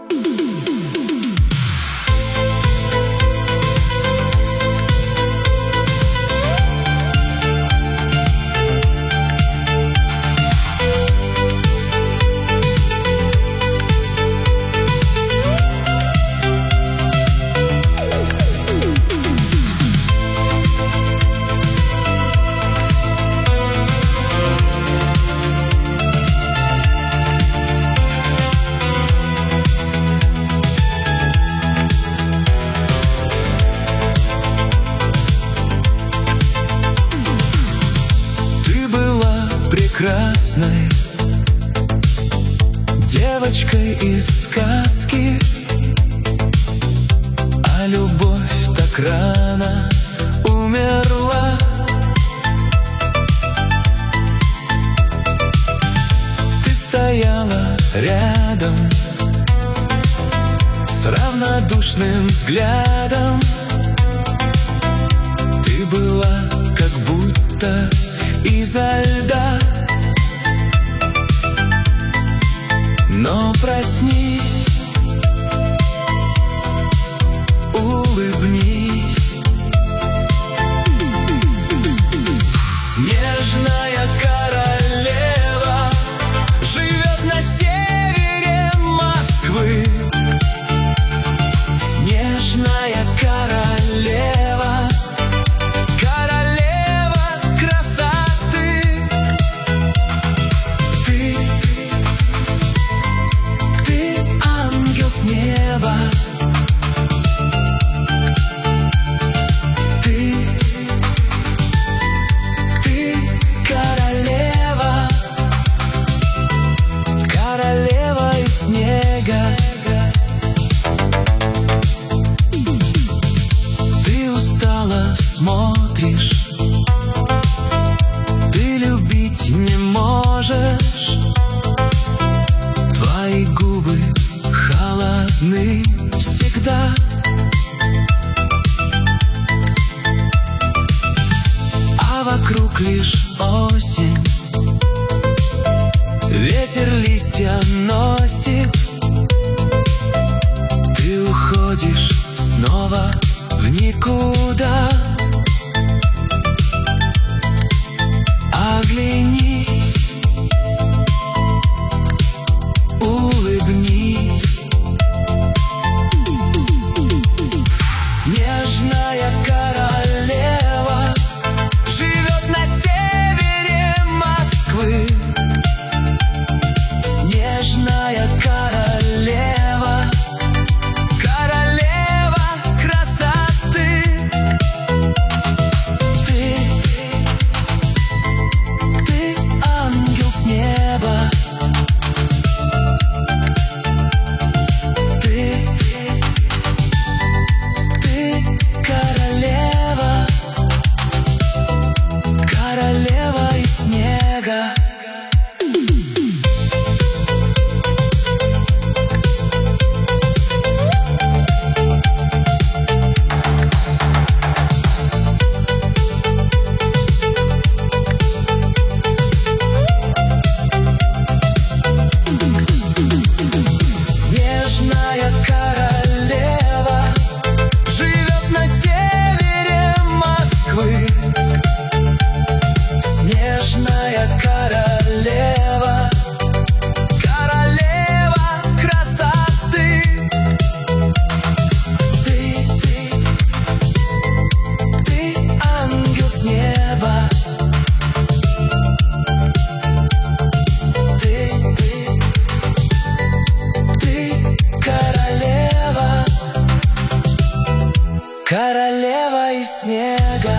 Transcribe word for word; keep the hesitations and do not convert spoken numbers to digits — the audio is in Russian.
Прекрасной девочкой из сказки, а любовь так рано умерла. Ты стояла рядом с равнодушным взглядом. Ты была как будто изо льда. Но проснись, улыбнись. Снежная королева живет на севере Москвы. Снежная королева, королева красоты. Ты с неба, ты, ты королева, королева из снега. Ты устала, смотришь, ты любить не можешь. Твои губы холодны всегда. А вокруг лишь осень, ветер листья носит. Ты уходишь снова в никуда. Оглянись, улыбнись. Снежная королева живет на севере Москвы. Снежная королева, королева красоты. Ты, ты ангел с неба. Королева из снега. Снежная королева живет на севере Москвы. Снежная королева, королева красоты. Ты, ты, ты ангел с неба. Ты, ты, ты королева, королева из снега.